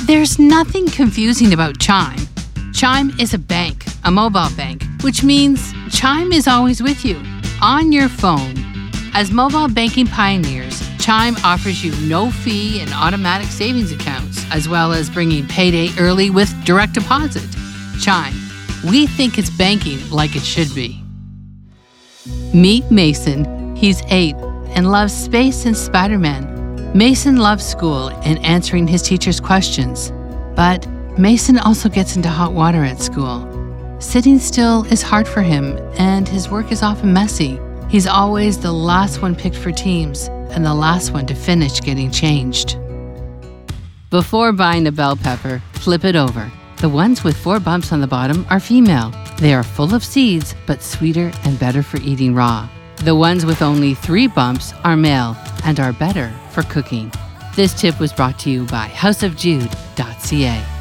There's nothing confusing about Chime. Chime is a bank, a mobile bank, which means Chime is always with you, on your phone. As mobile banking pioneers, Chime offers you no-fee and automatic savings accounts, as well as bringing payday early with direct deposit. Chime, we think it's banking like it should be. Meet Mason. He's 8 and loves space and Spider-Man. Mason loves school and answering his teacher's questions, but Mason also gets into hot water at school. Sitting still is hard for him, and his work is often messy. He's always the last one picked for teams and the last one to finish getting changed. Before buying a bell pepper, flip it over. The ones with 4 bumps on the bottom are female. They are full of seeds, but sweeter and better for eating raw. The ones with only 3 bumps are male and are better for cooking. This tip was brought to you by houseofjude.ca.